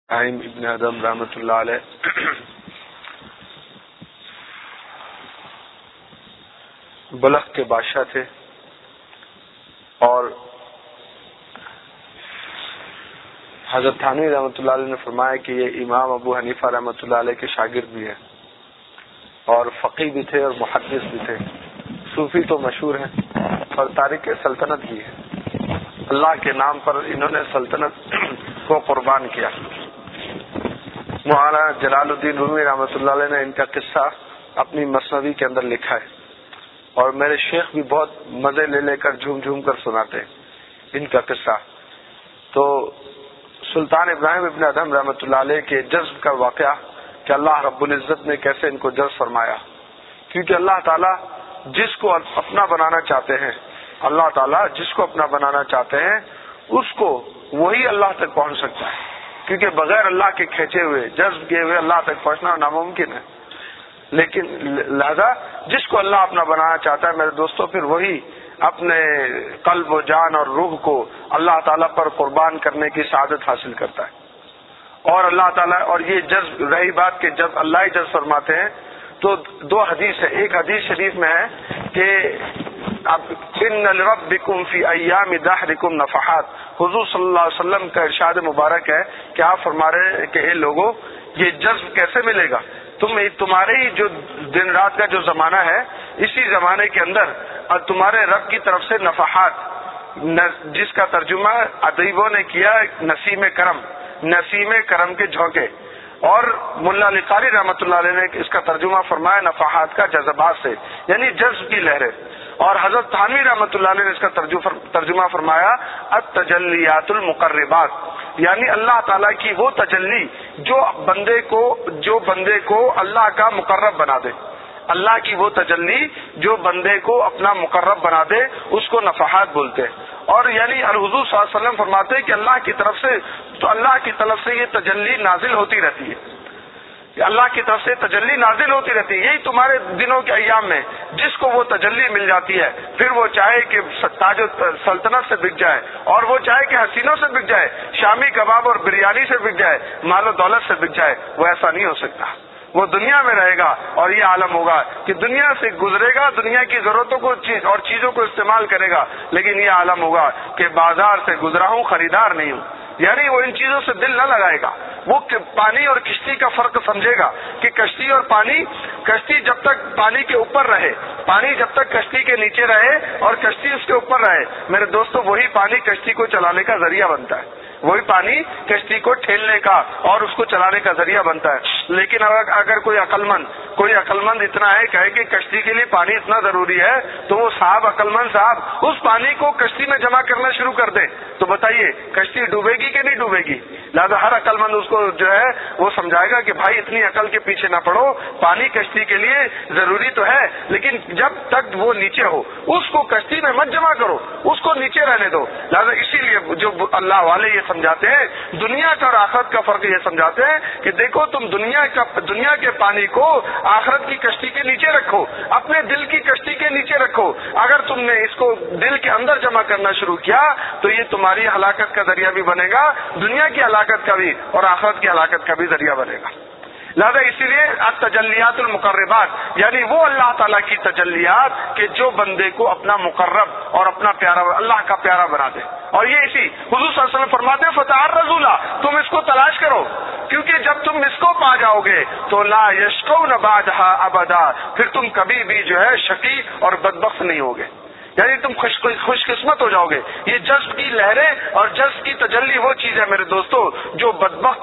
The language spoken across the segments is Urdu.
ابراہیم ابن ادم رحمۃ اللہ علیہ بلخ کے بادشاہ تھے، اور حضرت تھانوی رحمۃ اللہ علیہ نے فرمایا کہ یہ امام ابو حنیفہ رحمۃ اللہ علیہ کے شاگرد بھی ہیں، اور فقیہ بھی تھے اور محدث بھی تھے، صوفی تو مشہور ہیں اور تارک سلطنت بھی ہے۔ اللہ کے نام پر انہوں نے سلطنت کو قربان کیا۔ مولانا جلال الدین رومی رحمۃ اللہ علیہ نے ان کا قصہ اپنی مثنوی کے اندر لکھا ہے، اور میرے شیخ بھی بہت مزے لے لے کر جھوم جھوم کر سناتے ہیں ان کا قصہ۔ تو سلطان ابراہیم ابن ادم رحمۃ اللہ علیہ کے جذب کا واقعہ کہ اللہ رب العزت نے کیسے ان کو جذب فرمایا، کیونکہ اللہ تعالیٰ جس کو اپنا بنانا چاہتے ہیں، اللہ تعالیٰ جس کو اپنا بنانا چاہتے ہیں اس کو وہی اللہ تک پہنچ سکتا ہے، کیونکہ بغیر اللہ کے کھینچے ہوئے جذب کیے ہوئے اللہ تک پہنچنا ناممکن ہے۔ لیکن لہذا جس کو اللہ اپنا بنانا چاہتا ہے میرے دوستوں، پھر وہی اپنے قلب و جان اور روح کو اللہ تعالیٰ پر قربان کرنے کی سعادت حاصل کرتا ہے۔ اور اللہ تعالیٰ، اور یہ جذب رہی بات کہ جب اللہ ہی جذب فرماتے ہیں تو دو حدیث ہے۔ ایک حدیث شریف میں ہے کہ ان لربکم فی ایام دہرکم نفحات، حضور صلی اللہ علیہ وسلم کا ارشاد مبارک ہے کہ آپ فرما رہے ہیں کہ اے لوگوں، یہ جذب کیسے ملے گا؟ تمہارے ہی جو دن رات کا جو زمانہ ہے، اسی زمانے کے اندر تمہارے رب کی طرف سے نفحات، جس کا ترجمہ ادیبوں نے کیا نسیم کرم، نسیم کرم کے جھونکے، اور ملا علی قاری رحمۃ اللہ علیہ نے اس کا ترجمہ فرمایا نفحات کا جذبات سے، یعنی جذب کی لہریں۔ اور حضرت تھانوی رحمۃ اللہ علیہ نے اس کا ترجمہ فرمایا التجلیات المقربات، یعنی اللہ تعالیٰ کی وہ تجلی جو بندے کو اللہ کا مقرب بنا دے، اللہ کی وہ تجلی جو بندے کو اپنا مقرب بنا دے، اس کو نفحات بولتے ہیں۔ اور یعنی حضور صلی اللہ علیہ وسلم فرماتے ہیں کہ اللہ کی طرف سے یہ تجلی نازل ہوتی رہتی ہے، اللہ کی طرف سے تجلی نازل ہوتی رہتی ہے۔ یہی تمہارے دنوں کے ایام میں جس کو وہ تجلی مل جاتی ہے، پھر وہ چاہے کہ تاج و سلطنت سے بک جائے، اور وہ چاہے کہ حسینوں سے بک جائے، شامی کباب اور بریانی سے بک جائے، مال و دولت سے بک جائے، وہ ایسا نہیں ہو سکتا۔ وہ دنیا میں رہے گا اور یہ عالم ہوگا کہ دنیا سے گزرے گا، دنیا کی ضرورتوں کو اور چیزوں کو استعمال کرے گا، لیکن یہ عالم ہوگا کہ بازار سے گزرا ہوں، خریدار نہیں ہوں، یعنی وہ ان چیزوں سے دل نہ لگائے گا۔ وہ پانی اور کشتی کا فرق سمجھے گا کہ کشتی اور پانی، کشتی جب تک پانی کے اوپر رہے، پانی جب تک کشتی کے نیچے رہے اور کشتی اس کے اوپر رہے، میرے دوستو وہی پانی کشتی کو چلانے کا ذریعہ بنتا ہے، وہی پانی کشتی کو ٹھیلنے کا اور اس کو چلانے کا ذریعہ بنتا ہے۔ لیکن اگر کوئی عقل مند اتنا ہے کہے کہ کشتی کے لیے پانی اتنا ضروری ہے، تو وہ عقل مند صاحب اس پانی کو کشتی میں جمع کرنا شروع کر دے، تو بتائیے کشتی ڈوبے گی کہ نہیں ڈوبے گی؟ لہٰذا ہر عقل مند اس کو جو ہے وہ سمجھائے گا کہ بھائی اتنی عقل کے پیچھے نہ پڑو، پانی کشتی کے لیے ضروری تو ہے، لیکن جب تک وہ نیچے ہو اس کو کشتی میں مت جمع کرو، اس کو نیچے رہنے دو۔ لہٰذا اسی لیے جو اللہ والے یہ سمجھاتے ہیں، دنیا کا اور آخرت کا فرق یہ سمجھاتے ہیں کہ دیکھو تم دنیا کے پانی کو آخرت کی کشتی کے نیچے رکھو، اپنے دل کی کشتی کے نیچے رکھو۔ اگر تم نے اس کو دل کے اندر جمع کرنا شروع کیا تو یہ تمہاری ہلاکت کا ذریعہ بھی بنے گا، دنیا کی ہلاکت کا بھی اور آخرت کی ہلاکت کا بھی ذریعہ بنے گا۔ لہذا اسی لیے التجلیات المقربات، یعنی وہ اللہ تعالیٰ کی تجلیات کہ جو بندے کو اپنا مقرب اور اپنا پیارا، اللہ کا پیارا بنا دے۔ اور یہ اسی حضور صلی اللہ علیہ وسلم فرماتے ہیں فتعرضوا لها، تم اس کو تلاش کرو، کیونکہ جب تم اس کو پا جاؤ گے تو لا یشقون بعدها ابدا، پھر تم کبھی بھی جو ہے شقی اور بدبخت نہیں ہوگے، یعنی تم خوش قسمت ہو جاؤ گے۔ یہ جذب کی لہریں اور جذب کی تجلی وہ چیز ہے میرے دوستو جو بدبخت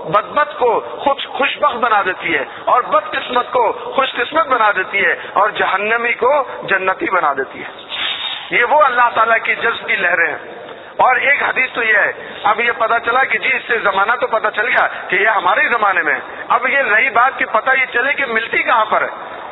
کو خوش بخت بنا دیتی ہے، اور بد قسمت کو خوش قسمت بنا دیتی ہے، اور جہنمی کو جنتی بنا دیتی ہے۔ یہ وہ اللہ تعالیٰ کی جذب کی لہریں ہیں۔ اور ایک حدیث تو یہ ہے، اب یہ پتا چلا کہ جی اس سے زمانہ تو پتا چل گیا کہ یہ ہمارے زمانے میں ہے، اب یہ رہی بات کہ پتہ یہ چلے کہ ملتی کہاں پر ہے۔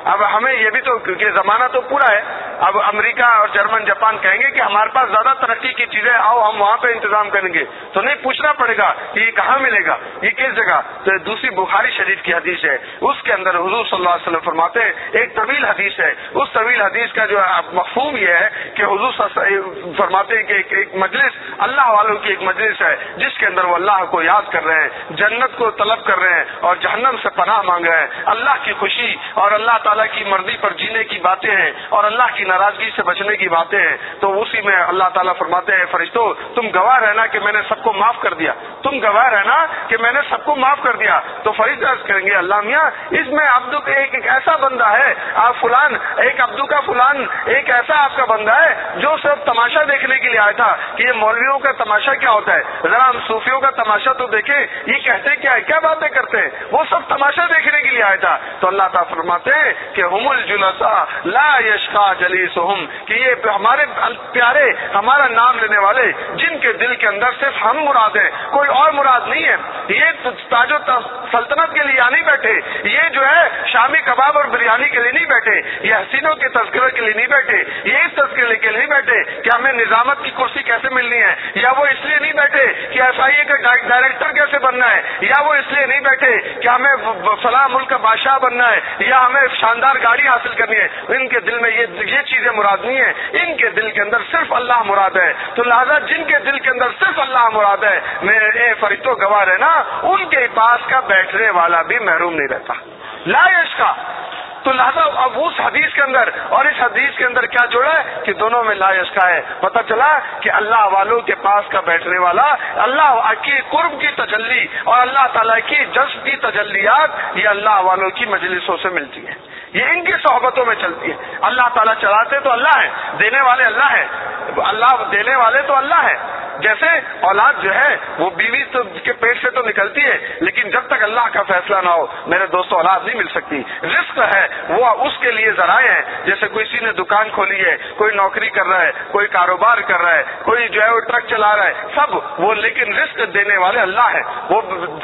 اب ہمیں یہ بھی تو کیونکہ زمانہ تو پورا ہے، اب امریکہ اور جرمن جاپان کہیں گے کہ ہمارے پاس زیادہ ترقی کی چیزیں، آؤ ہم وہاں پہ انتظام کریں گے، تو نہیں پوچھنا پڑے گا کہ یہ کہاں ملے گا، یہ کس جگہ. تو دوسری بخاری شریف کی حدیث ہے، اس کے اندر حضور صلی اللہ علیہ وسلم فرماتے ہیں، ایک طویل حدیث ہے، اس طویل حدیث کا جو مفہوم یہ ہے کہ حضور صلی اللہ علیہ وسلم فرماتے ہیں کہ ایک مجلس اللہ والوں کی ایک مجلس ہے جس کے اندر وہ اللہ کو یاد کر رہے ہیں، جنت کو طلب کر رہے ہیں اور جہنم سے پناہ مانگ رہے ہیں، اللہ کی خوشی اور اللہ تعالیٰ کی مرضی پر جینے کی باتیں ہیں اور اللہ کی ناراضگی سے بچنے کی باتیں ہیں. تو اسی میں اللہ تعالیٰ فرماتے ہیں، فرشتوں تم گواہ رہنا کہ میں نے سب کو معاف کر دیا، تم گواہ رہنا کہ میں نے سب کو معاف کر دیا. تو فرشتے عرض کریں گے اللہ میاں اس میں عبدو ایک ایسا بندہ ہے، آپ فلان ایک عبدو کا فلان ایک ایسا آپ کا بندہ ہے جو صرف تماشا دیکھنے کے لیے آیا تھا کہ یہ مولویوں کا تماشا کیا ہوتا ہے، ذرا ہم صوفیوں کا تماشا تو دیکھیں، یہ کہتے کیا ہے، کیا باتیں کرتے ہیں، وہ سب تماشا دیکھنے کے لیے آیا تھا. تو اللہ تعالیٰ فرماتے ہیں کہ ہم الجلساء لا یشقى جلیسہم، کہ یہ ہمارے پیارے ہمارا نام لینے والے جن کے دل کے اندر صرف ہم مراد ہیں، کوئی اور مراد نہیں ہے. یہ تاج و سلطنت کے لیے نہیں بیٹھے، یہ جو ہے شامی کباب اور بریانی کے لیے نہیں بیٹھے، یہ حسینوں کے تذکرے کے لیے نہیں بیٹھے، یہ اس تذکرے کے لیے نہیں بیٹھے کہ ہمیں نظامت کی کرسی کیسے ملنی ہے، یا وہ اس لیے نہیں بیٹھے کہ FIA کا ڈائریکٹر کیسے بننا ہے، یا وہ اس لیے نہیں بیٹھے کہ ہمیں فلاں ملک کا بادشاہ بننا ہے یا ہمیں شاندار گاڑی حاصل کرنی ہے. ان کے دل میں یہ چیزیں مراد نہیں ہیں، ان کے دل کے اندر صرف اللہ مراد ہے. تو لہذا جن کے دل کے اندر صرف اللہ مراد ہے، میرے فرشتوں گواہ رہنا ان کے پاس کا بیٹھنے والا بھی محروم نہیں رہتا. لا یشقى. تو لہذا اب اس حدیث کے اندر اور اس حدیث کے اندر کیا جوڑا ہے کہ دونوں میں لا یشقى ہے. پتہ چلا کہ اللہ والوں کے پاس کا بیٹھنے والا، اللہ کی قرب کی تجلی اور اللہ تعالیٰ کی جذب کی تجلیات یہ اللہ والوں کی مجلسوں سے ملتی ہے، یہ ان کی صحبتوں میں چلتی ہے. اللہ تعالیٰ چلاتے تو اللہ ہے، دینے والے اللہ ہے، اللہ دینے والے تو اللہ ہے. جیسے اولاد جو ہے وہ بیوی تو کے پیٹ سے تو نکلتی ہے، لیکن جب تک اللہ کا فیصلہ نہ ہو میرے دوستوں اولاد نہیں مل سکتی. رزق ہے وہ اس کے لیے ذرائع ہیں، جیسے کسی نے دکان کھولی ہے، کوئی نوکری کر رہا ہے، کوئی کاروبار کر رہا ہے، کوئی جو ہے وہ ٹرک چلا رہا ہے، سب وہ، لیکن رزق دینے والے اللہ ہے. وہ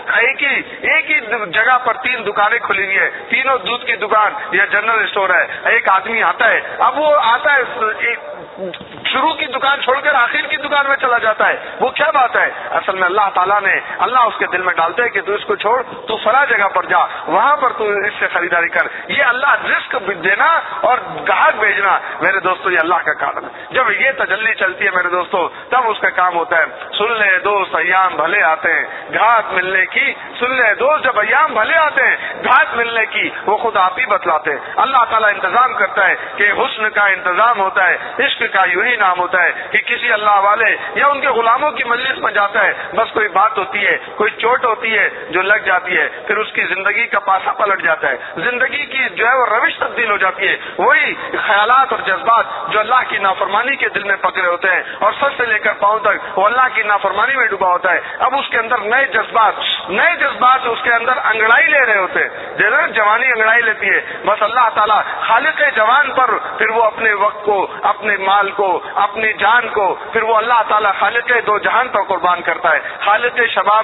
ایک ہی جگہ پر 3 دکانیں کھلی ہوئی ہے، تینوں دودھ کی دکان یا جنرل اسٹور ہے. ایک آدمی آتا ہے، اب وہ آتا ہے شروع کی دکان چھوڑ کر آخر کی دکان میں چلا جاتا ہے، وہ کیا بات ہے؟ اصل میں اللہ تعالیٰ نے اللہ اس کے دل میں ڈالتے ہے کہ تو اس کو چھوڑ، تو فلاں جگہ پر جا، وہاں پر تو اس سے خریداری کر. یہ اللہ رزق دینا اور گاہک بھیجنا میرے دوستو یہ اللہ کا کام ہے. جب یہ تجلی چلتی ہے میرے دوستو تب اس کا کام ہوتا ہے. سن لے دوست ایام بھلے آتے ہیں گھات ملنے کی، سن لے دوست جب ایام بھلے آتے ہیں گھات ملنے کی وہ خود آپ ہی بتلاتے ہیں. اللہ تعالیٰ انتظام کرتا ہے کہ حسن کا انتظام ہوتا ہے، عشق کا یوں ہی نام ہوتا ہے کہ کسی اللہ والے یا ان کے غلاموں کی مجلس میں جاتا ہے، بس کوئی بات ہوتی ہے، کوئی چوٹ ہوتی ہے جو لگ جاتی ہے، پھر اس کی زندگی کا پاسا پلٹ جاتا ہے، زندگی کی جو ہے وہ روش تبدیل ہو جاتی ہے. وہی خیالات اور جذبات جو اللہ کی نافرمانی کے دل میں پکڑے ہوتے ہیں اور سر سے لے کر پاؤں تک وہ اللہ کی نافرمانی میں ڈوبا ہوتا ہے، اب اس کے اندر نئے جذبات اس کے اندر انگڑائی لے رہے ہوتے ہیں. جیسے جوانی انگڑائی لیتی ہے، بس اللہ تعالیٰ خالق جوان پر پھر وہ اپنے وقت کو، اپنے مال کو، اپنی جان کو پھر وہ اللہ تعالیٰ خالق دو جہان پر قربان کرتا ہے، خالق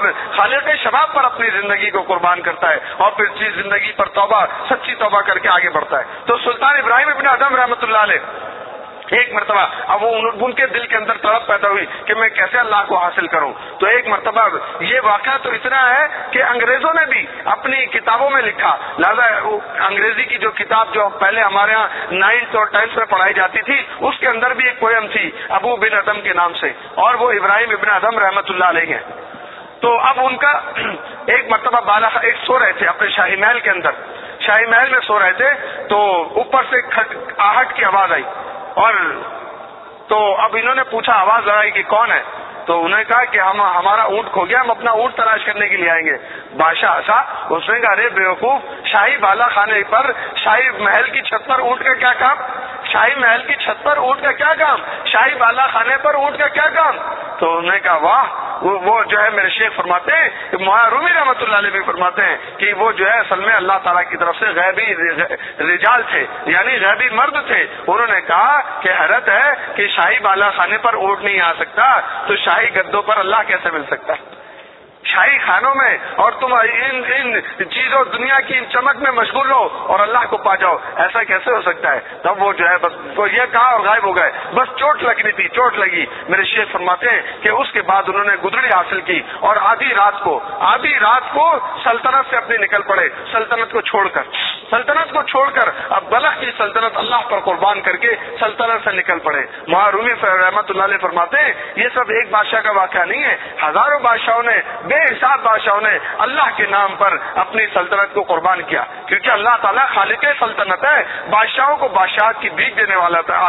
شباب پر اپنی زندگی کو قربان کرتا ہے اور پھر زندگی پر توبہ، سچی توبہ کر کے آگے بڑھتا ہے. تو سلطان ابراہیم ابن ادم رحمۃ اللہ علیہ ایک مرتبہ اب وہ ان کے دل کے اندر تڑپ پیدا ہوئی کہ میں کیسے اللہ کو حاصل کروں. تو ایک مرتبہ یہ واقعہ تو اتنا ہے کہ انگریزوں نے بھی اپنی کتابوں میں لکھا. لہذا انگریزی کی جو کتاب جو پہلے ہمارے ہاں 9th اور 10th میں پڑھائی جاتی تھی اس کے اندر بھی ایک پوئم تھی ابو بن ادم کے نام سے، اور وہ ابراہیم ابن ادم رحمۃ اللہ علیہ ہیں. تو اب ان کا ایک مرتبہ بالا ایک سو رہے تھے اپنے شاہی محل کے اندر، شاہی محل میں سو رہے تھے، تو اوپر سے آہٹ کی آواز آئی، اور تو اب انہوں نے پوچھا آواز لگائی کہ کون ہے، تو انہوں نے کہا کہ ہمارا اونٹ کھو گیا، ہم اپنا اونٹ تلاش کرنے کے لیے آئیں گے. بادشاہ ہنسا، اس نے کہا ارے بیوقوف، شاہی بالا خانے پر شاہی محل کی چھت پر اونٹ کا کیا کام، شاہی محل کی چھت پر اونٹ کا کیا کام، شاہی بالا خانے پر اونٹ کا کیا کام. تو انہوں نے کہا واہ، وہ جو ہے میرے شیخ فرماتے ہیں، مولانا رومی رحمۃ اللہ علیہ بھی فرماتے ہیں کہ وہ جو ہے اصل میں اللہ تعالیٰ کی طرف سے غیبی رجال تھے، یعنی غیبی مرد تھے. انہوں نے کہا کہ حیرت ہے کہ شاہی بالا خانے پر اونٹ نہیں آ سکتا تو شاہی گدوں پر اللہ کیسے مل سکتا ہے. شاہی خانوں میں اور تم ان چیزوں دنیا کی ان چمک میں مشغول ہو اور اللہ کو پا جاؤ، ایسا کیسے ہو سکتا ہے؟ تب وہ جو ہے بس وہ یہ کہا اور غائب ہو گئے، بس چوٹ لگنی تھی، چوٹ لگی۔ میرے شیخ فرماتے ہیں کہ اس کے بعد انہوں نے گدڑی حاصل کی اور آدھی رات کو سلطنت سے اپنی نکل پڑے، سلطنت کو چھوڑ کر اب بلخ کی سلطنت اللہ پر قربان کر کے سلطنت سے نکل پڑے۔ رومی رحمۃ اللہ علیہ فرماتے ہیں یہ سب ایک بادشاہ کا واقعہ نہیں ہے، ہزاروں بادشاہوں نے، بے حساب بادشاہوں نے اللہ کے نام پر اپنی سلطنت کو قربان کیا، کیونکہ اللہ تعالیٰ خالق سلطنت ہے، بادشاہوں کو بادشاہت کی بھیک دینے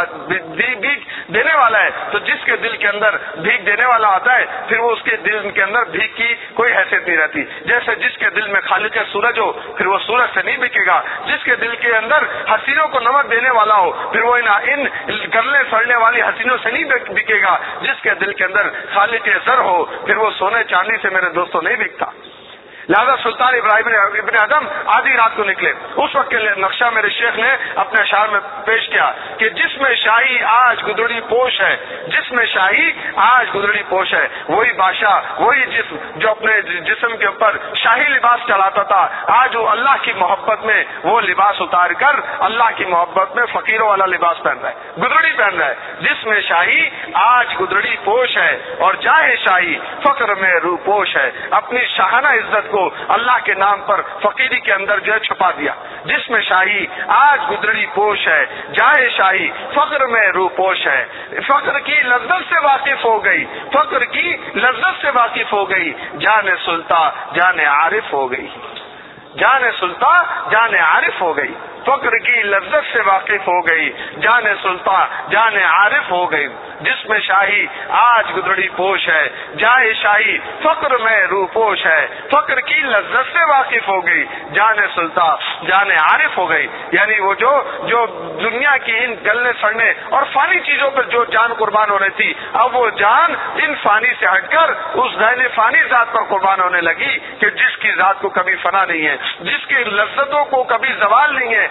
والا ہے۔ تو جس کے دل کے اندر بھیک دینے والا آتا ہے پھر وہ اس کے دل کے اندر بھیک کی کوئی حیثیت نہیں رہتی۔ جیسے جس کے دل میں خالق سورج ہو پھر وہ سورج سے نہیں بکے گا، جس کے دل کے اندر حسینوں کو نمک دینے والا ہو پھر وہ ان گلنے سڑنے والی حسینوں سے نہیں بکے گا، جس کے دل کے اندر خالق زر ہو پھر وہ سونے چاندی سے میرے دوستوں نہیں بکتا۔ لہذا سلطان ابراہیم ابن ادم آدھی رات کو نکلے۔ اس وقت کے نقشہ میرے شیخ نے اپنے اشعار میں پیش کیا کہ جس میں شاہی آج گدڑی پوش ہے، جس میں شاہی آج گدڑی پوش ہے، وہی بادشاہ، وہی جسم جو اپنے جسم کے اوپر شاہی لباس چڑھاتا تھا، آج وہ اللہ کی محبت میں وہ لباس اتار کر اللہ کی محبت میں فقیروں والا لباس پہن رہا ہے، گدڑی پہن رہا ہے۔ جس میں شاہی آج گدڑی پوش ہے اور جاہے شاہی فقر میں رو پوش ہے، اپنی شاہانہ عزت کو اللہ کے نام پر فقیری کے اندر جو ہے چھپا دیا۔ جس میں شاہی آج گدڑی پوش ہے، جائے شاہی فقر میں رو پوش ہے، فقر کی لذت سے واقف ہو گئی، فقر کی لذت سے واقف ہو گئی، جان سلطان جان عارف ہو گئی، جان سلطان جان عارف ہو گئی، فقر کی لذت سے واقف ہو گئی، جان سلطان جان عارف ہو گئی۔ جس میں شاہی آج گدڑی پوش ہے، جائے شاہی فقر میں رو پوش ہے، فقر کی لذت سے واقف ہو گئی، جان سلطان جان عارف ہو گئی۔ یعنی وہ جو دنیا کی ان گلنے سڑنے اور فانی چیزوں پر جو جان قربان ہو رہی تھی، اب وہ جان ان فانی سے ہٹ کر اس غیر فانی ذات پر قربان ہونے لگی کہ جس کی ذات کو کبھی فنا نہیں ہے، جس کی لذتوں کو کبھی زوال نہیں ہے،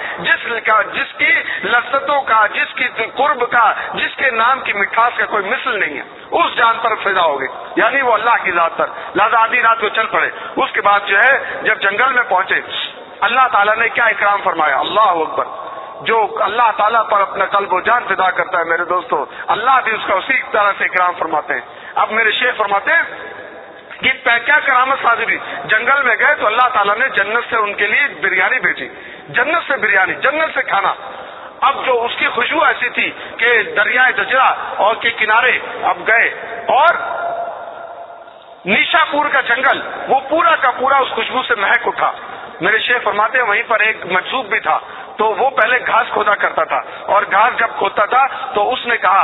جس کی لذتوں کا، جس کی قرب کا، جس کے نام کی مٹھاس کا کوئی مثل نہیں ہے، اس جان پر فضا ہو گئی، یعنی وہ اللہ کی ذات پر۔ لہذا آدھی رات کو چل پڑے۔ اس کے بعد جو ہے جب جنگل میں پہنچے اللہ تعالیٰ نے کیا اکرام فرمایا، اللہ اکبر۔ جو اللہ تعالیٰ پر اپنا قلب و جان فدا کرتا ہے میرے دوستوں، اللہ بھی اس کا اسی طرح سے اکرام فرماتے ہیں۔ اب میرے شیخ فرماتے ہیں کہ کیا کرامت صادری، جنگل میں گئے تو اللہ تعالیٰ نے جنت سے ان کے لیے بریانی بھیجی، جنت سے بریانی، جنت سے کھانا۔ اب جو اس کی خوشبو ایسی تھی کہ دریائے دجلہ اور کے کنارے اب گئے اور نیشا پور کا جنگل وہ پورا کا پورا اس خوشبو سے مہک اٹھا۔ میرے شیخ فرماتے ہیں وہیں پر ایک مجذوب بھی تھا، تو وہ پہلے گھاس کھودا کرتا تھا، اور گھاس جب کھودتا تھا تو اس نے کہا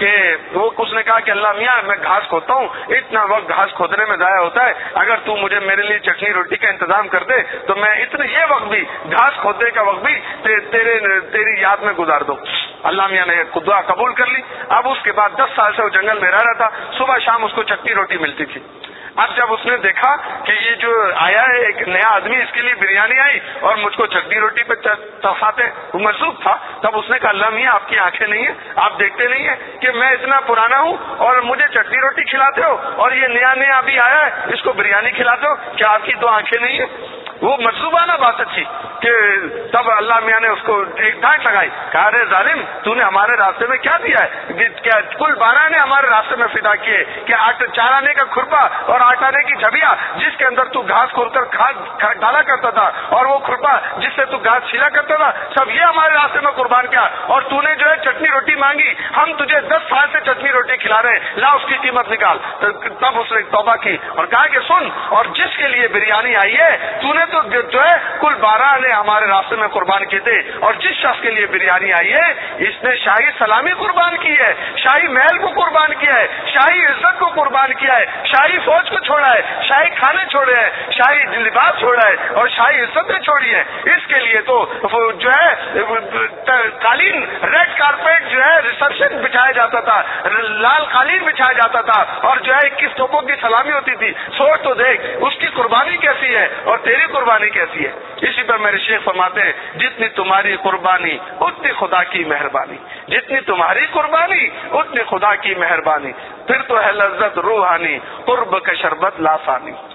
کہ اللہ میاں میں گھاس کھودتا ہوں، اتنا وقت گھاس کھودنے میں ضائع ہوتا ہے، اگر تو مجھے میرے لیے چٹنی روٹی کا انتظام کر دے تو میں یہ وقت بھی گھاس کھودنے کا وقت بھی تیری یاد میں گزار دوں۔ اللہ میاں نے دعا قبول کر لی۔ اب اس کے بعد 10 سال سے وہ جنگل میں رہ رہا تھا، صبح شام اس کو چٹنی روٹی ملتی تھی۔ اب جب اس نے دیکھا کہ یہ جو آیا ہے ایک نیا آدمی، اس کے لیے بریانی آئی اور مجھ کو چٹنی روٹی پہ تفاتے، وہ مجذوب تھا۔ تب اس نے کہا اللہ میاں آپ کی آنکھیں نہیں ہیں، آپ دیکھتے نہیں ہیں کہ میں اتنا پرانا ہوں اور مجھے چٹنی روٹی کھلاتے ہو، اور یہ نیا ابھی آیا ہے اس کو بریانی کھلاتے ہو، کیا آپ کی تو آنکھیں نہیں ہیں؟ وہ مجذوبانہ بات اچھی کہ تب اللہ میاں نے اس کو ایک ڈانٹ لگائی، کہا ارے ظالم تو نے ہمارے راستے میں کیا دیا ہے؟ کیا کل 12 نے ہمارے راستے میں فدا کیے کہ چارانے کا کھرپا اور آٹانے کی جھبیا جس کے اندر تو گھاس کھول کر کھاد ڈالا کرتا تھا، اور وہ کھرپا جس سے تو گھاس چھیلا کرتا تھا، سب یہ ہمارے راستے میں قربان کیا، اور تو نے جو ہے چٹنی روٹی مانگی، ہم تجھے 10 سال سے چٹنی روٹی کھلا رہے ہیں، لا اس کی قیمت نکال۔ تب اس نے توبہ کی اور کہا کہ سن، اور جس کے لیے بریانی آئی ہے تو نے تو جو ہے کل 12 نے ہمارے راستے میں قربان کیے تھے، اور جس شخص کے لیے بریانی آئی ہے اس نے شاہی سلامی قربان کی ہے، شاہی محل کو قربان کیا ہے، شاہی عزت کو قربان کیا ہے، شاہی فوج کو چھوڑا ہے، شاہی کھانے چھوڑے ہیں، شاہی لباس چھوڑا ہے، اور شاہی عزتیں چھوڑی ہیں۔ اس کے لیے تو جو ہے قالین، ریڈ کارپیٹ جو ہے ریسپشن بچھایا جاتا تھا، لال قالین بچھایا جاتا تھا، اور جو ہے 21 توپوں کی سلامی ہوتی تھی۔ سوچ تو دیکھ اس کی قربانی کیسی ہے اور تیری قربانی کیسی ہے۔ اسی پر میرے شیخ فرماتے ہیں جتنی تمہاری قربانی اتنی خدا کی مہربانی، جتنی تمہاری قربانی اتنی خدا کی مہربانی، پھر تو ہے لذت روحانی قرب کا شربت لاسانی۔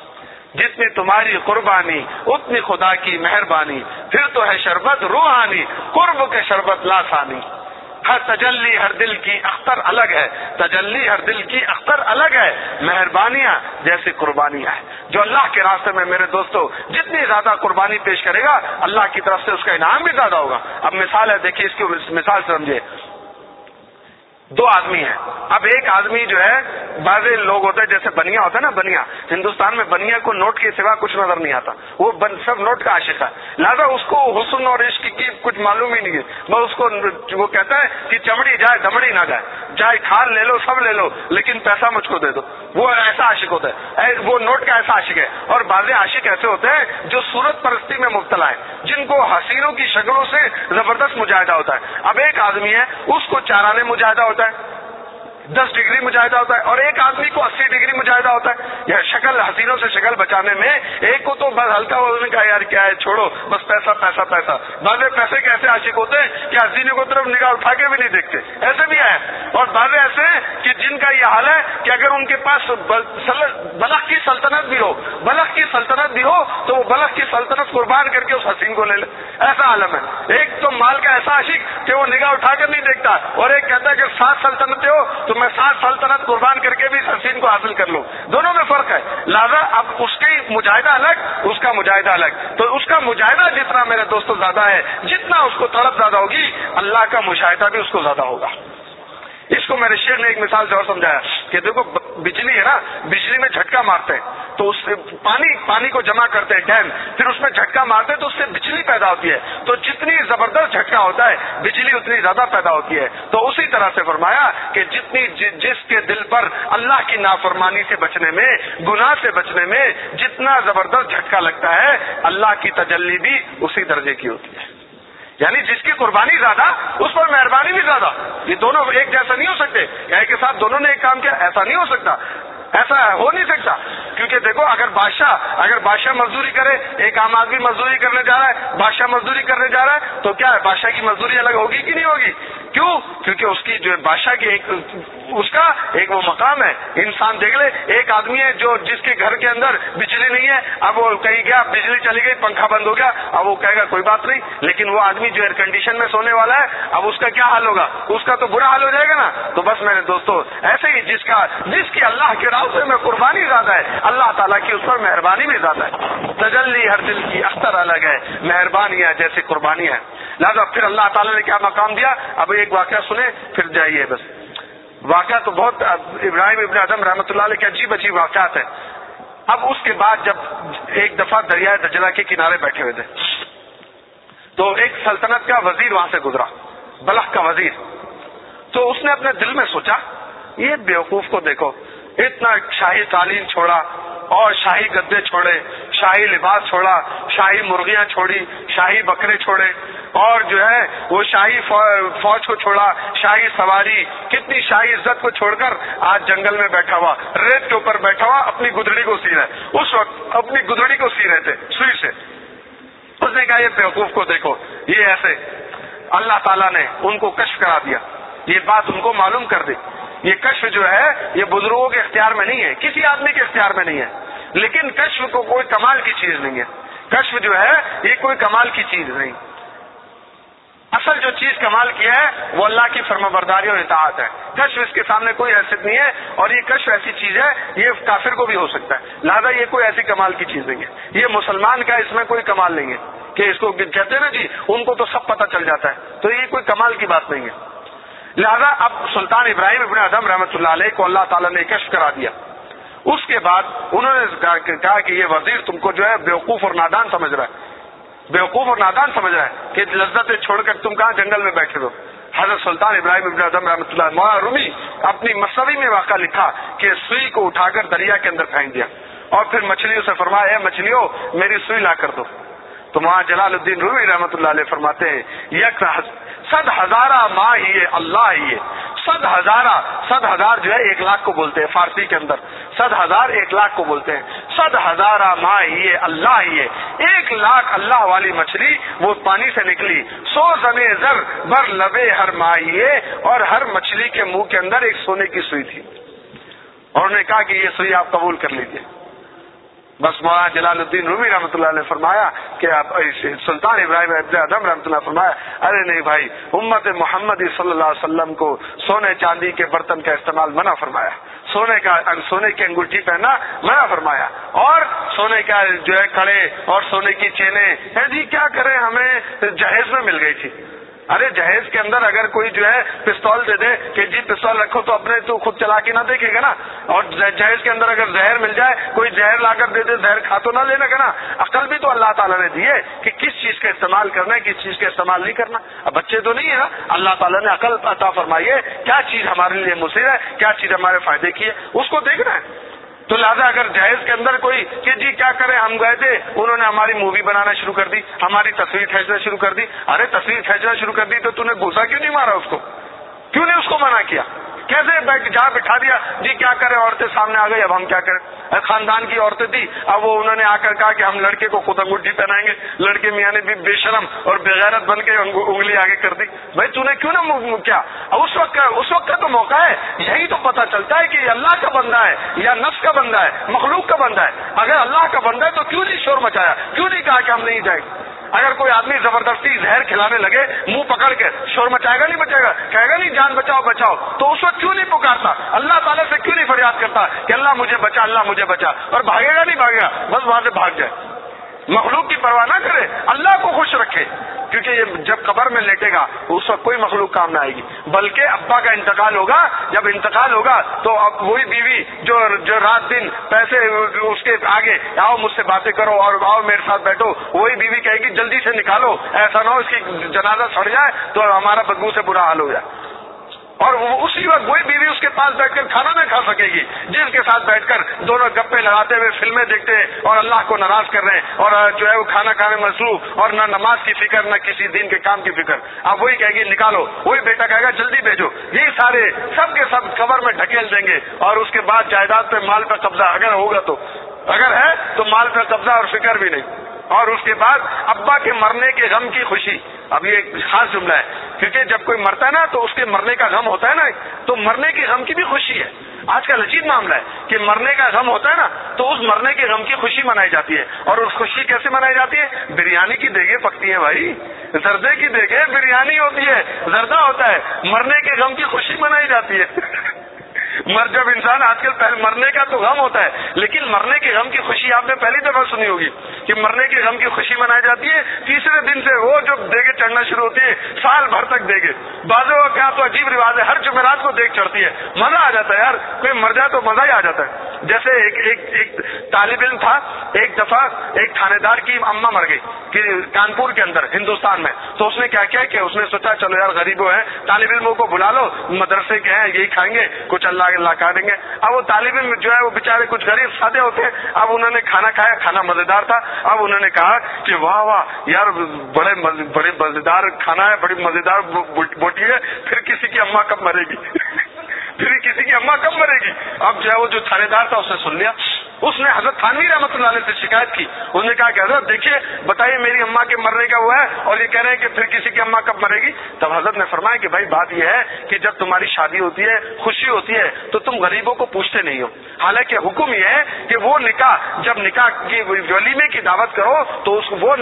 جتنی تمہاری قربانی اتنی خدا کی مہربانی، پھر تو ہے شربت روحانی قرب کے شربت لاسانی۔ ہر تجلی ہر دل کی اختر الگ ہے، تجلی ہر دل کی اختر الگ ہے، مہربانیاں جیسی قربانیاں ہیں۔ جو اللہ کے راستے میں میرے دوستو جتنی زیادہ قربانی پیش کرے گا اللہ کی طرف سے اس کا انعام بھی زیادہ ہوگا۔ اب مثال ہے، دیکھیے اس کی مثال سمجھے۔ دو آدمی ہیں، اب ایک آدمی جو ہے، بعض لوگ ہوتے ہیں جیسے بنیا ہوتا ہے نا، بنیا ہندوستان میں بنیا کو نوٹ کے سوا کچھ نظر نہیں آتا، وہ سب نوٹ کا عاشق ہے، لہٰذا اس کو حسن اور عشق کی کچھ معلوم ہی نہیں ہے، بس اس کو وہ کہتا ہے کہ چمڑی جائے دمڑی نہ جائے، چاہے کھال لے لو سب لے لو لیکن پیسہ مجھ کو دے دو، وہ ایسا عاشق ہوتا ہے، وہ نوٹ کا ایسا عاشق ہے۔ اور بعض عاشق ایسے ہوتے ہیں جو صورت پرستی میں مبتلا ہے، جن کو حسینوں کی شکلوں سے زبردست مجاہدہ ہوتا ہے۔ اب ایک آدمی ہے اس کو 4 آنے مجاہدہ ہوتا ہے، 10 ڈگری مجاہدہ ہوتا ہے، اور ایک آدمی کو 80 ڈگری مجاہدہ ہوتا ہے۔ یہ شکل حسینوں سے شکل بچانے میں ایک کو تو بس ہلکا ہونے کا یار کیا ہے چھوڑو بس پیسہ پیسہ پیسہ، بعض پیسے کے ایسے عاشق ہوتے ہیں کہ حسینے کو طرف نگاہ اٹھا کے بھی نہیں دیکھتے، ایسے بھی ہیں۔ اور بعض ایسے ہیں کہ جن کا یہ حال ہے کہ اگر ان کے پاس بلخ کی سلطنت بھی ہو، بلخ کی سلطنت بھی ہو تو وہ بلخ کی سلطنت قربان کر کے اس حسین کو لے لے، ایسا عالم ہے۔ ایک تو مال کا ایسا عاشق کہ وہ نگاہ اٹھا کر نہیں دیکھتا، اور ایک کہتا ہے کہ 7 سلطنتیں ہو تو میں 7 سلطنت قربان کر کے بھی اس حسین کو حاصل کر لوں، دونوں میں فرق ہے۔ لہذا اب اس کی مجاہدہ الگ اس کا مجاہدہ الگ، تو اس کا مجاہدہ جتنا میرے دوستوں زیادہ ہے، جتنا اس کو طلب زیادہ ہوگی اللہ کا مشاہدہ بھی اس کو زیادہ ہوگا۔ اس کو میرے شیخ نے ایک مثال سے اور سمجھایا کہ دیکھو بجلی ہے نا، بجلی میں جھٹکا مارتے ہیں تو اس سے پانی کو جمع کرتے ہیں ڈیم، پھر اس میں جھٹکا مارتے ہیں تو اس سے بجلی پیدا ہوتی ہے، تو جتنی زبردست جھٹکا ہوتا ہے بجلی اتنی زیادہ پیدا ہوتی ہے۔ تو اسی طرح سے فرمایا کہ جس کے دل پر اللہ کی نافرمانی سے بچنے میں، گناہ سے بچنے میں جتنا زبردست جھٹکا لگتا ہے، اللہ کی تجلی بھی اسی درجے کی ہوتی ہے۔ یعنی جس کی قربانی زیادہ اس پر مہربانی بھی زیادہ، یہ دونوں ایک جیسا نہیں ہو سکتے، ایک کے ساتھ دونوں نے ایک کام کیا، ایسا نہیں ہو سکتا، ایسا ہو نہیں سکتا۔ کیونکہ دیکھو اگر بادشاہ مزدوری کرے، ایک عام آدمی مزدوری کرنے جا رہا ہے، بادشاہ مزدوری کرنے جا رہا ہے تو کیا ہے، بادشاہ کی مزدوری الگ ہوگی کہ نہیں ہوگی؟ کیوں؟ کیونکہ اس کی جو بادشاہ کی اس کا ایک وہ مقام ہے۔ انسان دیکھ لے، ایک آدمی ہے جس کے گھر کے اندر بجلی نہیں ہے، اب وہ کہیں گیا بجلی چلی گئی، پنکھا بند ہو گیا، اب وہ کہے گا کوئی بات نہیں، لیکن وہ آدمی جو ایئر کنڈیشن میں سونے والا ہے اب اس کا کیا حال ہوگا؟ اس کا تو برا حال ہو جائے گا نا۔ تو بس میرے دوستو ایسے ہی جس کی اللہ کے راستے میں قربانی زیادہ ہے، اللہ تعالیٰ کی اس پر مہربانی بھی زیادہ ہے۔ تجلی ہر دل کی اختر الگ ہے، مہربانیاں جیسی قربانیاں ہیں۔ لہٰذا پھر اللہ تعالیٰ نے کیا مقام دیا؟ اب ایک واقعہ سنیں پھر جائیے، بس واقعہ تو بہت ابراہیم ابن ادم رحمۃ اللہ علیہ کے عجیب عجیب واقعات ہیں۔ اب اس کے بعد جب ایک دفعہ دریائے دجلہ کے کنارے بیٹھے ہوئے تھے تو ایک سلطنت کا وزیر وہاں سے گزرا، بلخ کا وزیر، تو اس نے اپنے دل میں سوچا یہ بیوقوف کو دیکھو، اتنا شاہی تعلیم چھوڑا اور شاہی گدے چھوڑے، شاہی لباس چھوڑا، شاہی مرغیاں چھوڑی، شاہی بکرے چھوڑے، اور جو ہے وہ شاہی فوج کو چھوڑا، شاہی سواری، کتنی شاہی عزت کو چھوڑ کر آج جنگل میں بیٹھا ہوا، ریت کے اوپر بیٹھا ہوا اپنی گدڑی کو سی رہا ہے۔ اس وقت اپنی گدڑی کو سی رہے تھے سوئی سے۔ اس نے کہا یہ بیوقوف کو دیکھو، یہ ایسے اللہ تعالیٰ نے ان کو کشف کرا دیا، یہ بات ان کو معلوم کر دی۔ یہ کشف جو ہے یہ بزرگوں کے اختیار میں نہیں ہے، کسی آدمی کے اختیار میں نہیں ہے، لیکن کشف کو کوئی کمال کی چیز نہیں ہے، کشف جو ہے یہ کوئی کمال کی چیز نہیں۔ اصل جو چیز کمال کی ہے وہ اللہ کی فرمانبرداری اور اطاعت ہے، کشف اس کے سامنے کوئی حیثیت نہیں ہے، اور یہ کشف ایسی چیز ہے یہ کافر کو بھی ہو سکتا ہے، لہذا یہ کوئی ایسی کمال کی چیز نہیں ہے، یہ مسلمان کا اس میں کوئی کمال نہیں ہے کہ اس کو کہتے ہیں نا جی ان کو تو سب پتہ چل جاتا ہے، تو یہ کوئی کمال کی بات نہیں ہے۔ لہذا اب سلطان ابراہیم ابن ادم رحمۃ اللہ علیہ کو اللہ تعالیٰ نے کشف کرا دیا۔ اس کے بعد انہوں نے کہا کہ یہ وزیر تم کو جو ہے بیوقوف اور نادان سمجھ رہا ہے، بیوقوف اور نادان سمجھ رہا ہے کہ لذتیں چھوڑ کر تم کہاں جنگل میں بیٹھے ہو۔ حضرت سلطان ابراہیم ابن ادم رحمۃ اللہ مولانا رومی اپنی مصنوی میں واقعہ لکھا کہ سوئی کو اٹھا کر دریا کے اندر پھینک دیا، اور پھر مچھلیوں سے فرمایا اے مچھلیوں میری سوئی لا کر دو۔ تو وہاں جلال الدین رومی رحمۃ اللہ علیہ فرماتے ہیں یک 100,000 ماں ہی اللہ ہی، 100,000 جو ہے 1,00,000 کو بولتے ہیں فارسی کے اندر، 100,000 1,00,000 کو بولتے ہیں، 100,000 ماں ہی اللہ ہی، 1,00,000 اللہ والی مچھلی وہ پانی سے نکلی، 100 زنے زر بر لبے ہر ماہی، اور ہر مچھلی کے منہ کے اندر ایک سونے کی سوئی تھی، اور انہوں نے کہا کہ یہ سوئی آپ قبول کر لیجیے۔ بس مولانا جلال الدین رومی رحمۃ اللہ نے فرمایا کہ سلطان ابراہیم ابن ادم رحمۃ اللہ فرمایا ارے نہیں بھائی، امت محمدی صلی اللہ علیہ وسلم کو سونے چاندی کے برتن کا استعمال منع فرمایا، سونے کی انگوٹھی پہننا منع فرمایا، اور سونے کا جو ہے کڑے اور سونے کی چینیں جی کیا کریں، ہمیں جہیز میں مل گئی تھی۔ ارے جہیز کے اندر اگر کوئی جو ہے پستول دے دے کہ جی پستول رکھو تو اپنے تو خود چلا کے نہ دیکھے گا نا، اور جہیز کے اندر اگر زہر مل جائے کوئی زہر لا کر دے دے، زہر کھا تو نہ لینا کا نا۔ عقل بھی تو اللہ تعالیٰ نے دی ہے کہ کس چیز کا استعمال کرنا ہے، کس چیز کا استعمال نہیں کرنا۔ اب بچے تو نہیں ہے نا، اللہ تعالیٰ نے عقل عطا فرمائی ہے، کیا چیز ہمارے لیے مفید ہے، کیا چیز ہمارے فائدے کی ہے، اس کو دیکھنا ہے۔ تو لہٰذا اگر جہیز کے اندر کوئی کہ جی کیا کریں، ہم گئے تھے انہوں نے ہماری مووی بنانا شروع کر دی، ہماری تصویر کھینچنا شروع کر دی۔ ارے تصویر کھینچنا شروع کر دی تو تم نے گھوسا کیوں نہیں مارا اس کو، کیوں نہیں اس کو منع کیا، کیسے جہاں بٹھا دیا جی کیا کریں، عورتیں سامنے آ گئی اب ہم کیا کریں۔ خاندان کی عورتیں تھی، اب وہ انہوں نے آ کر کہا کہ ہم لڑکے کو خود انگوٹھی پہنائیں گے، لڑکے میاں نے بھی بے شرم اور بےغیرت بن کے انگلی آگے کر دی۔ بھائی تو نے کیوں نہ کیا، اس وقت کا تو موقع ہے، یہی تو پتہ چلتا ہے کہ یہ اللہ کا بندہ ہے یا نفس کا بندہ ہے، مخلوق کا بندہ ہے۔ اگر اللہ کا بندہ ہے تو کیوں نہیں شور مچایا، کیوں نہیں کہا کہ ہم نہیں جائیں گے۔ اگر کوئی آدمی زبردستی زہر کھلانے لگے منہ پکڑ کے، شور مچائے گا نہیں بچائے گا، کہے گا نہیں جان بچاؤ بچاؤ، تو اس وقت کیوں نہیں پکارتا، اللہ تعالیٰ سے کیوں نہیں فریاد کرتا کہ اللہ مجھے بچا، اللہ مجھے بچا، اور بھاگے گا نہیں بھاگے گا، بس وہاں سے بھاگ جائے، مخلوق کی پرواہ نہ کرے، اللہ کو خوش رکھے، کیونکہ یہ جب قبر میں لیٹے گا اس وقت کوئی مخلوق کام نہ آئے گی، بلکہ ابا کا انتقال ہوگا، جب انتقال ہوگا تو اب وہی بیوی جو رات دن پیسے اس کے آگے آؤ مجھ سے باتیں کرو اور آؤ میرے ساتھ بیٹھو، وہی بیوی کہے گی جلدی سے نکالو، ایسا نہ ہو اس کی جنازہ سڑ جائے تو ہمارا بدبو سے برا حال ہو جائے، اور اسی وقت وہی بیوی اس کے پاس بیٹھ کر کھانا نہ کھا سکے گی جس کے ساتھ بیٹھ کر دونوں گپے لگاتے ہوئے فلمیں دیکھتے ہیں اور اللہ کو ناراض کر رہے ہیں، اور جو ہے وہ کھانا کھانے میں مصروف، اور نہ نماز کی فکر نہ کسی دین کے کام کی فکر۔ اب وہی کہے گی نکالو، وہی بیٹا کہے گا جلدی بھیجو، یہ سارے سب کے سب قبر میں ڈھکیل دیں گے، اور اس کے بعد جائیداد پہ مال پہ قبضہ اگر ہوگا تو، اگر ہے تو مال پہ قبضہ اور فکر بھی نہیں، اور اس کے بعد ابا کے مرنے کے غم کی خوشی۔ اب یہ ایک خاص جملہ ہے، کیونکہ جب کوئی مرتا ہے نا تو اس کے مرنے کا غم ہوتا ہے نا، تو مرنے کے غم کی بھی خوشی ہے۔ آج کل عجیب معاملہ ہے کہ مرنے کا غم ہوتا ہے نا تو اس مرنے کے غم کی خوشی منائی جاتی ہے، اور اس خوشی کیسے منائی جاتی ہے؟ بریانی کی دیگیں پکتی ہیں بھائی، زردے کی دیگیں بریانی ہوتی ہے، زردہ ہوتا ہے، مرنے کے غم کی خوشی منائی جاتی ہے۔ جب انسان آج کل مرنے کا تو غم ہوتا ہے، لیکن مرنے کے غم کی خوشی آپ نے پہلی دفعہ سنی ہوگی کہ مرنے کے غم کی خوشی منائی جاتی ہے تیسرے دن سے، وہ جو دیگیں چڑھنا شروع ہوتی ہے سال بھر تک دیگیں، بعضوں کا کیا تو عجیب رواج ہے، ہر جمعرات کو دیگ چڑھتی ہے، مزہ آ جاتا ہے یار، کوئی مر جائے تو مزہ ہی آ جاتا ہے۔ جیسے ایک طالب علم تھا، ایک دفعہ ایک تھانے دار کی اماں مر گئی کہ کانپور کے اندر ہندوستان میں، تو اس نے کیا کیا کہ اس نے سوچا چلو یار غریبوں ہیں، طالب علموں کو بلا لو، مدرسے کے ہیں یہی کھائیں گے، کچھ اللہ کھا دیں گے۔ اب وہ طالب علم جو ہے وہ بیچارے کچھ غریب سادے ہوتے ہیں، اب انہوں نے کھانا کھایا، کھانا مزیدار تھا، اب انہوں نے کہا کہ واہ واہ یار بڑے مزیدار کھانا ہے، بڑی مزیدار بوٹی ہے، پھر کسی کی اماں کب مرے گی پھر کسی کی اماں کب مرے گی۔ اب جو ہے وہ جو تھانے دار تھا اس نے سن لیا، اس نے حضرت تھانوی رحمۃ اللہ علیہ سے شکایت کی، انہوں نے کہا کہ حضرت دیکھیے بتائیے میری اماں کے مرنے کا وہ ہے اور یہ کہہ رہے ہیں کہ پھر کسی کی اماں کب مرے گی۔ تب حضرت نے فرمایا کہ بھائی بات یہ ہے کہ جب تمہاری شادی ہوتی ہے، خوشی ہوتی ہے، تو تم غریبوں کو پوچھتے نہیں ہو، حالانکہ حکم یہ ہے کہ وہ جب نکاح کی ولیمے کی دعوت کرو تو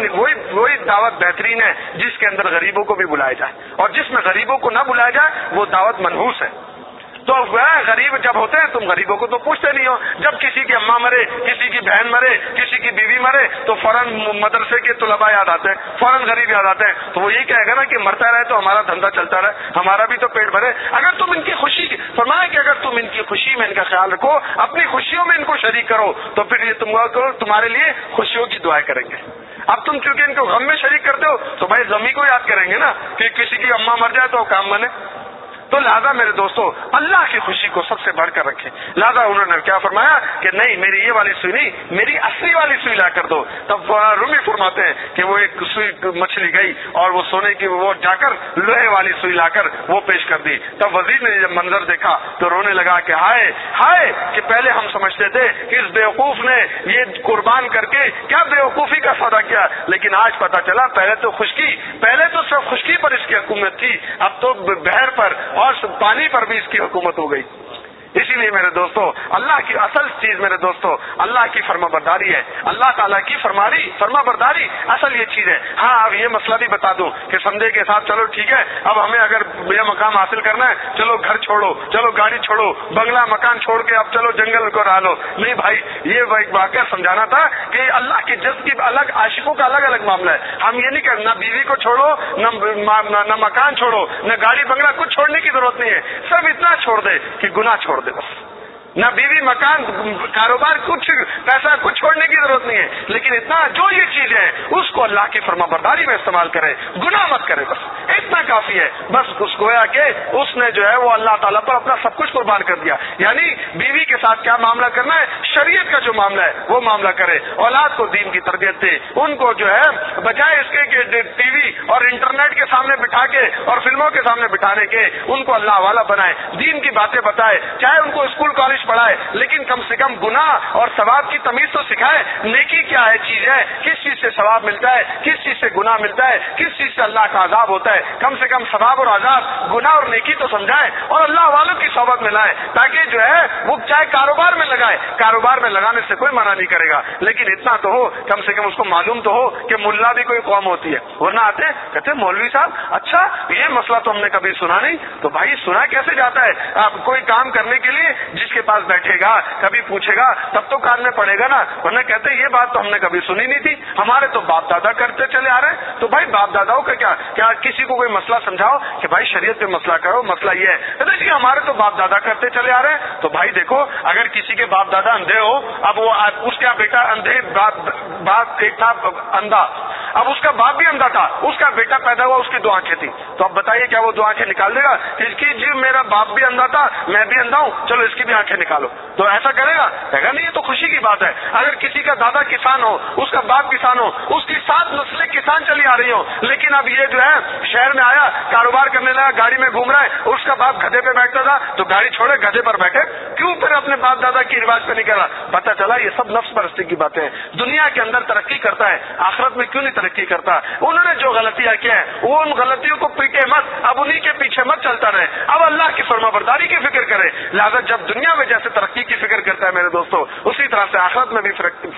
وہی دعوت بہترین ہے جس کے اندر غریبوں کو بھی بلایا جائے، اور جس میں غریبوں کو نہ بلایا جائے وہ دعوت منحوس ہے۔ تو غریب جب ہوتے ہیں تم غریبوں کو تو پوچھتے نہیں ہو، جب کسی کی اماں مرے، کسی کی بہن مرے، کسی کی بیوی مرے تو فوراً مدرسے کے طلباء یاد آتے ہیں، فوراً غریب یاد آتے ہیں، تو وہ یہی کہے گا نا کہ مرتا رہے تو ہمارا دھندا چلتا رہے، ہمارا بھی تو پیٹ بھرے۔ اگر تم ان کی خوشی فرمایا کہ اگر تم ان کی خوشی میں ان کا خیال رکھو، اپنی خوشیوں میں ان کو شریک کرو، تو پھر یہ تمہارے لیے خوشیوں کی دعائیں کریں گے۔ اب تم چونکہ ان کو غم میں شریک کرتے ہو تو بھائی غمی کو یاد کریں گے نا کہ کسی کی اماں مر جائے تو کام بنے۔ تو لہذا میرے دوستو اللہ کی خوشی کو سب سے بڑھ کر رکھیں۔ لہذا انہوں نے کیا فرمایا کہ نہیں میری یہ والی سوئی نہیں، میری اصلی والی سوئی لا کر دو۔ تب رومی فرماتے ہیں کہ وہ ایک سوئی مچھلی گئی اور وہ سونے کی وہ جا کر لوہے والی سوئی لا کر وہ پیش کر دی۔ تب وزیر نے جب منظر دیکھا تو رونے لگا کہ ہائے ہائے کہ پہلے ہم سمجھتے تھے کہ اس بیوقوف نے یہ قربان کر کے کیا بیوقوفی کا سودا کیا، لیکن آج پتا چلا پہلے تو صرف خشکی پر اس کی حکومت تھی، اب تو بحر پر اور پانی پر بھی اس کی حکومت ہو گئی۔ اسی لیے میرے دوستو اللہ کی اصل چیز میرے دوستو اللہ کی فرما برداری ہے، اللہ تعالیٰ کی فرما برداری اصل یہ چیز ہے۔ ہاں اب یہ مسئلہ بھی بتا دوں کہ سمجھے کے ساتھ چلو ٹھیک ہے، اب ہمیں اگر یہ مقام حاصل کرنا ہے چلو گھر چھوڑو، چلو گاڑی چھوڑو، بنگلہ مکان چھوڑ کے اب چلو جنگل کو رہ لو۔ نہیں بھائی، یہ ایک واقعہ سمجھانا تھا کہ اللہ کی جذب کی الگ، عاشقوں کا الگ الگ معاملہ ہے۔ ہم یہ نہیں کہ نہ بیوی کو چھوڑو، نہ مکان چھوڑو، نہ گاڑی بنگلہ، کچھ چھوڑنے کی ضرورت نہیں ہے، سب اتنا چھوڑ دے کہ گناہ چھوڑ دے بس۔ نہ بیوی، مکان، کاروبار، کچھ پیسہ کچھ چھوڑنے کی ضرورت نہیں ہے، لیکن اتنا جو یہ چیز ہے اس کو اللہ کی فرما برداری میں استعمال کرے، گناہ مت کرے، بس اتنا کافی ہے۔ بس اس گویا کہ اس نے جو ہے وہ اللہ تعالیٰ پر اپنا سب کچھ قربان کر دیا۔ یعنی بیوی کے ساتھ کیا معاملہ کرنا ہے، شریعت کا جو معاملہ ہے وہ معاملہ کرے، اولاد کو دین کی تربیت دے، ان کو جو ہے بجائے اس کے کہ ٹی وی اور انٹرنیٹ کے سامنے بٹھا کے اور فلموں کے سامنے بٹھانے کے ان کو اللہ والا بنائے، دین کی باتیں بتائے، چاہے ان کو اسکول کالج پڑھائے، لیکن کم سے کم گناہ اور ثواب کی تمیز تو سکھائے۔ نیکی کیا ہے چیز ہے، کس چیز سے ثواب ملتا ہے، کس چیز سے گناہ ملتا ہے، کس چیز سے اللہ کا عذاب ہوتا ہے، کم سے کم ثواب اور عذاب، گناہ اور نیکی تو سمجھائے اور اللہ والوں کی صحبت میں لائے، تاکہ جو ہے وہ چاہے کاروبار میں لگائے، کاروبار میں لگانے سے کوئی منع نہیں کرے گا، لیکن اتنا تو ہو کم سے کم اس کو معلوم تو ہو کہ ملا بھی کوئی قوم ہوتی ہے۔ ورنہ آتے کہتے مولوی صاحب اچھا یہ مسئلہ تو ہم نے کبھی سنا نہیں، تو بھائی سنا کیسے جاتا ہے؟ آپ کوئی کام کرنے کے لیے جس کے پاس بیٹھے گا، کبھی پوچھے گا تب تو کان میں پڑے گا نا، ورنہ کہتے یہ بات تو ہم نے کبھی سنی نہیں تھی، ہمارے تو باپ دادا کرتے چلے آ رہے ہیں۔ تو بھائی باپ داداؤں کا کیا کسی کو کوئی مسئلہ سمجھاؤ کہ بھائی شریعت پہ مسئلہ کرو، مسئلہ یہ ہے، کہتے جی ہمارے تو باپ دادا کرتے چلے آ رہے ہیں۔ تو بھائی دیکھو، اگر کسی کے باپ دادا اندھے ہو، اب وہ اس کا بیٹا اندھے، باپ ایک تھا اندھا، اب اس کا باپ بھی اندھا تھا، اس کا بیٹا پیدا ہوا، اس کی دو آنکھیں تھی، تو اب بتائیے کیا وہ دو آنکھیں نکال دے گا؟ اس کی جی میرا باپ بھی اندھا تھا، میں بھی اندھا ہوں، چلو اس کی بھی آنکھیں نکالو، تو ایسا کرے گا؟ کہے گا نہیں، یہ تو خوشی کی بات ہے۔ اگر کسی کا دادا کسان ہو، اس کا باپ کسان ہو، اس کی 7 نسلیں کسان چلی آ رہی ہو، لیکن اب یہ جو ہے شہر میں آیا، کاروبار کرنے لگا، گاڑی میں گھوم رہا ہے، اس کا باپ گدھے پہ بیٹھتا تھا تو گاڑی چھوڑے گدھے پر بیٹھے، کیوں پھر اپنے باپ دادا کی رواج پہ نہیں کرا؟ پتہ چلا یہ سب نفس پرستی کی باتیں ہیں۔ دنیا کے اندر ترقی کرتا ہے، آخرت میں کیوں نہیں ترقی کرتا؟ انہوں نے جو غلطیاں کی ہیں وہ ان غلطیوں کو پیٹے مت، اب انہی کے پیچھے مت چلتا رہے، اب اللہ کی فرما برداری کی فکر کرے۔ لہٰذا جب دنیا میں جیسے ترقی کی فکر کرتا ہے میرے دوستو، اسی طرح سے آخرت میں بھی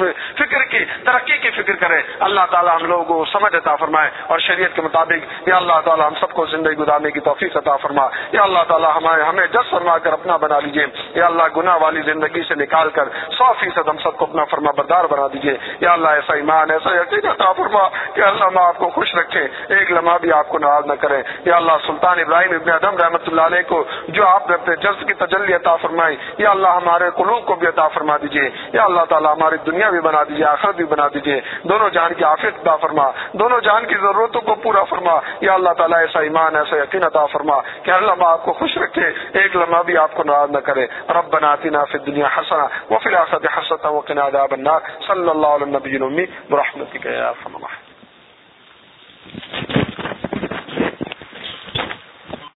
فکر کی، ترقی کی فکر کرے۔ اللہ تعالیٰ ہم لوگوں کو سمجھ عطا فرمائے اور شریعت کے مطابق یا اللہ تعالیٰ ہم سب کو زندگی گزارنے کی توفیق عطا فرما۔ یا اللہ تعالیٰ ہمیں جس فرما کر اپنا بنا لیجیے، یا اللہ گناہ والی زندگی سے نکال کر 100% ہم سب کو اپنا فرما بردار بنا دیجیے۔ یا اللہ ایسا ایمان، ایسا یقین عطا فرما کہ اللہ ہم آپ کو خوش رکھے، ایک لمحہ بھی آپ کو ناراض نہ کرے۔ یا اللہ سلطان ابراہیم ابن ادم رحمۃ اللہ علیہ کو جو آپ نے اپنے جذب کی تجلی عطا فرمائی، یا اللہ ہمارے قلوب کو بھی عطا فرما دیجیے۔ یا اللہ تعالیٰ ہماری دنیا بھی بنا دیجیے، آخرت بھی بنا دیجیے، دونوں جہان کی عافیت عطا فرما، دونوں جہان کی ضرورتوں کو پورا فرما۔ یا اللہ تعالیٰ ایسا ایمان، ایسا یقین عطا فرما کہ ہر لمحہ آپ کو خوش رکھے، ایک لمحہ بھی آپ کو ناراض نہ کرے۔ ربنا آتنا فی الدنیا حسنہ وفی الآخرۃ حسنہ وقنا عذاب النار۔ صلی اللہ علیہ نبی الأمی برحمتک یا ارحم الراحمین۔